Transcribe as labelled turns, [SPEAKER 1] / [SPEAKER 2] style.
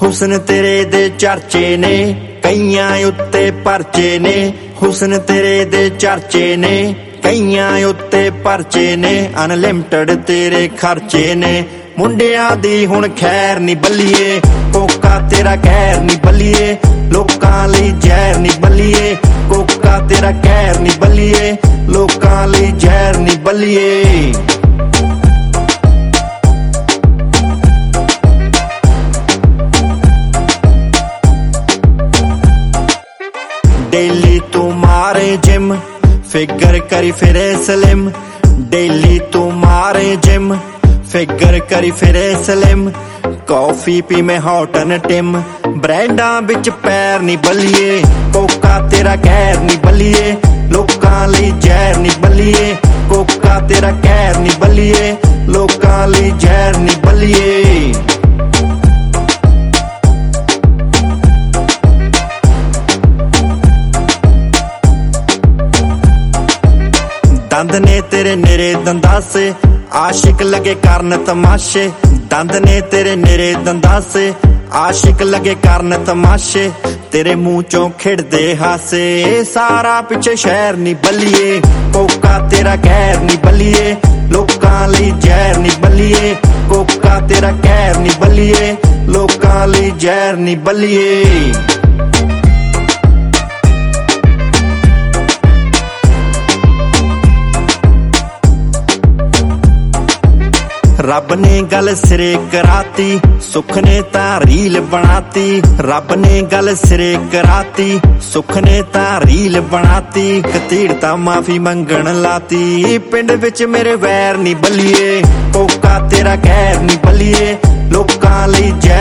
[SPEAKER 1] ਹੁਸਨ ਤੇਰੇ ਦੇ ਚਰਚੇ ਨੇ ਕਈਆਂ ਉੱਤੇ ਪਰਚੇ ਨੇ, ਹੁਸਨ ਤੇਰੇ ਦੇ ਚਰਚੇ ਨੇ ਕਈਆਂ ਉੱਤੇ ਪਰਚੇ ਨੇ, ਅਨਲਿਮਟਡ ਤੇਰੇ ਖਰਚੇ ਨੇ। ਮੁੰਡਿਆਂ ਦੀ ਹੁਣ ਖੈਰ ਨੀ ਬੱਲੀਏ, ਕੋਕਾ ਤੇਰਾ ਕਹਿਰ ਨੀ ਬੱਲੀਏ, ਲੋਕਾਂ ਲਈ ਜ਼ਹਿਰ ਨੀ ਬੱਲੀਏ, ਕੋਕਾ ਤੇਰਾ ਕਹਿਰ ਨੀ ਬੱਲੀਏ, ਲੋਕਾਂ ਲਈ ਜ਼ਹਿਰ ਨੀ ਬੱਲੀਏ। ਡੇਲੀ ਤੂੰ ਮਾਰੇ ਜਿਮ, ਫਿਗਰ ਕਰੀ ਫਿਰੇ ਸਲਿਮ, ਡੇਲੀ ਤੂੰ ਮਾਰੇ ਜਿਮ, ਫਿਗਰ ਕਰੀ ਫਿਰੇ ਸਲਿਮ, ਕੌਫੀ ਪੀਵੇਂ ਹੌਟ ਐਂਡ ਟਿਮ, ਬ੍ਰੈਂਡਾਂ ਵਿੱਚ ਪੈਰ ਨੀ ਬੱਲੀਏ, ਕੋਕਾ ਤੇਰਾ ਕਹਿਰ ਨੀ ਬੱਲੀਏ, ਲੋਕਾਂ ਲਈ ਜ਼ਹਿਰ ਨੀ ਬੱਲੀਏ, ਕੋਕਾ ਤੇਰਾ ਕਹਿਰ ਨੀ ਬੱਲੀਏ, ਲੋਕਾਂ ਲਈ ਜ਼ਹਿਰ ਨੀ ਬੱਲੀਏ। ਦੰਦ ਨੇ ਤੇਰੇ ਨਿਰੇ ਦੰਦਾਸੇ, ਆਸ਼ਿਕ ਲਗੇ ਕਰਨ ਤਮਾਸ਼ੇ, ਦੰਦ ਨੇ ਤੇਰੇ ਨਿਰੇ ਦੰਦਾਸੇ, ਆਸ਼ਿਕ ਲਗੇ ਕਰਨ ਤਮਾਸ਼ੇ, ਤੇਰੇ ਮੂੰਹ ਚੋਂ ਖਿੜਦੇ ਹਾਸੇ, ਸਾਰਾ ਪਿੱਛੇ ਸ਼ਹਿਰ ਨੀ ਬੱਲੀਏ, ਕੋਕਾ ਤੇਰਾ ਕਹਿਰ ਨੀ ਬੱਲੀਏ, ਲੋਕਾਂ ਲਈ ਜ਼ਹਿਰ ਨੀ ਬੱਲੀਏ, ਕੋਕਾ ਤੇਰਾ ਕਹਿਰ ਨੀ ਬੱਲੀਏ, ਲੋਕਾਂ ਲਈ ਜ਼ਹਿਰ ਨੀ ਬੱਲੀਏ। ਰੱਬ ਨੇ ਗੱਲ ਸਿਰੇ ਕਰਾਤੀ, ਸੁੱਖ ਨੇ ਤਾਂ ਰੀਲ ਬਣਾਤੀ, ਰੱਬ ਨੇ ਗੱਲ ਸਿਰੇ ਕਰਾਤੀ, ਸੁੱਖ ਨੇ ਤਾਂ ਰੀਲ ਬਣਾਤੀ, ਕਤੀੜ ਤਾਂ ਮਾਫੀ ਮੰਗਣ ਲਾਤੀ, ਪਿੰਡ ਵਿੱਚ ਮੇਰੇ ਵੈਰ ਨੀ ਬੱਲੀਏ, ਕੋਕਾ ਤੇਰਾ ਕਹਿਰ ਨੀ ਬੱਲੀਏ, ਲੋਕਾਂ ਲਈ